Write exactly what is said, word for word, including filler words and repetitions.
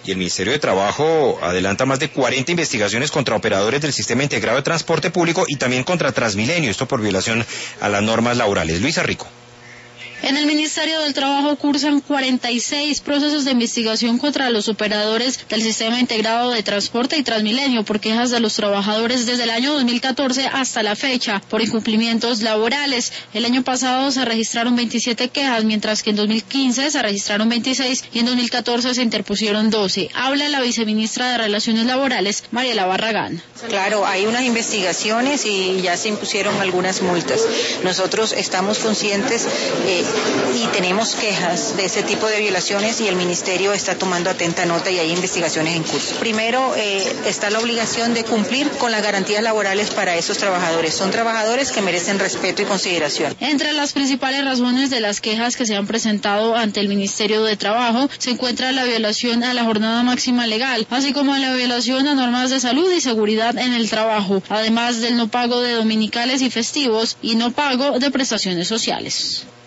y el Ministerio de Trabajo adelanta más de cuarenta investigaciones contra operadores del Sistema Integrado de Transporte Público y también contra Transmilenio, esto por violación a las normas laborales. Luisa Rico. En el Ministerio del Trabajo cursan cuarenta y seis procesos de investigación contra los operadores del Sistema Integrado de Transporte y Transmilenio por quejas de los trabajadores desde el año dos mil catorce hasta la fecha por incumplimientos laborales. El año pasado se registraron veintisiete quejas, mientras que en dos mil quince se registraron veintiséis y en dos mil catorce se interpusieron doce. Habla la viceministra de Relaciones Laborales, Mariela Barragán. Claro, hay unas investigaciones y ya se impusieron algunas multas. Nosotros estamos conscientes eh, y tenemos quejas de ese tipo de violaciones y el Ministerio está tomando atenta nota y hay investigaciones en curso. Primero eh, está la obligación de cumplir con las garantías laborales para esos trabajadores. Son trabajadores que merecen respeto y consideración. Entre las principales razones de las quejas que se han presentado ante el Ministerio de Trabajo se encuentra la violación a la jornada máxima legal, así como la violación a normas de salud y seguridad en el trabajo, además del no pago de dominicales y festivos y no pago de prestaciones sociales.